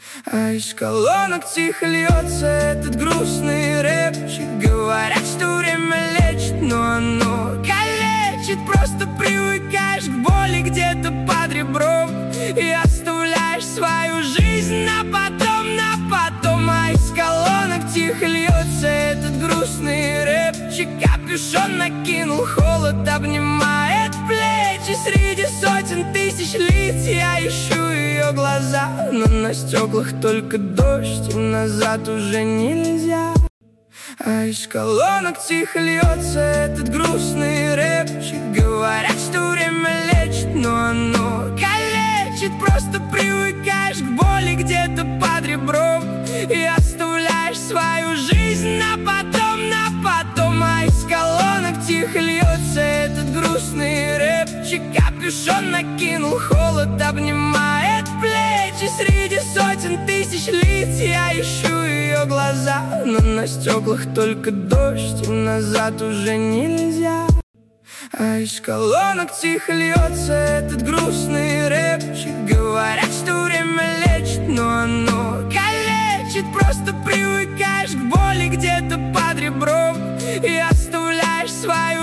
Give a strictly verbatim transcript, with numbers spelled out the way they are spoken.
А из колонок тихо льется этот грустный рэпчик. Говорят, что время лечит, но оно калечит. Просто привыкаешь к боли где-то под ребром и оставляешь свою жизнь на потом, на потом. А из колонок тихо льется этот грустный рэпчик. Капюшон накинул, холод обнимает плечи. Среди сотен тысяч лиц я ищу ее глаза, но на стеклах только дождь, и назад уже нельзя. А из колонок тихо льется этот грустный рэпчик. Говорят, что время лечит, но оно калечит. Просто привыкаешь к боли где-то под ребром и оставляешь свою жизнь на потом, на потом. А из колонок тихо льется этот грустный рэпчик. Капюшон накинул, холод обнимает плечи. Среди сотен тысяч лиц я ищу ее глаза, но на стеклах только дождь, и назад уже нельзя. А из колонок тихо льется этот грустный рэпчик. Говорят, что время лечит, но оно калечит. Просто привыкаешь к боли где-то под ребром и оставляешь свою